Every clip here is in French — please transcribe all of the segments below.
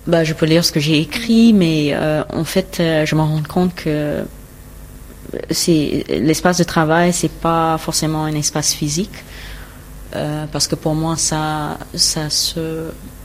Je peux lire ce que j'ai écrit, mais en fait, je me rends compte que l'espace de travail, c'est pas forcément un espace physique, parce que pour moi, ça se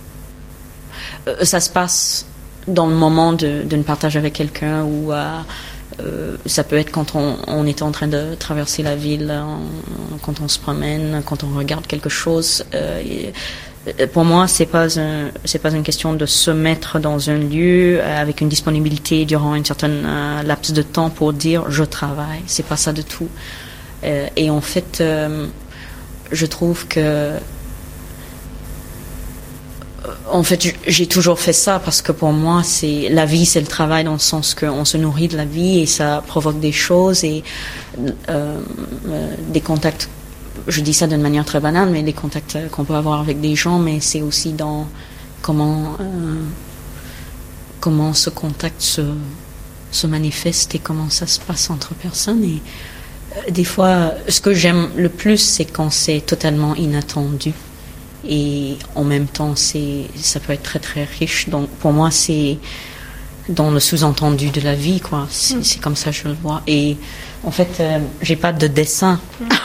passe dans le moment d'un partage avec quelqu'un, ou ça peut être quand on est en train de traverser la ville, quand on se promène, quand on regarde quelque chose. Pour moi, c'est pas une question de se mettre dans un lieu avec une disponibilité durant une certaine laps de temps pour dire je travaille. C'est pas ça du tout. Et en fait, je trouve que j'ai toujours fait ça, parce que pour moi, la vie, c'est le travail, dans le sens qu'on se nourrit de la vie et ça provoque des choses et des contacts. Je dis ça d'une manière très banale, mais les contacts qu'on peut avoir avec des gens, mais c'est aussi dans comment ce contact se manifeste et comment ça se passe entre personnes. Et des fois, ce que j'aime le plus, c'est quand c'est totalement inattendu. Et en même temps, ça peut être très très riche. Donc pour moi, c'est dans le sous-entendu de la vie, quoi. C'est comme ça que je le vois. Et en fait, j'ai pas de dessin.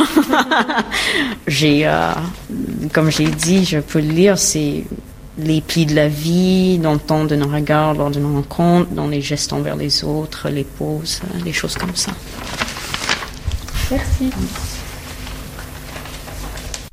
Comme j'ai dit, je peux le lire, c'est les plis de la vie, dans le ton de nos regards lors d'une rencontre, dans les gestes envers les autres, les pauses, les choses comme ça. Merci.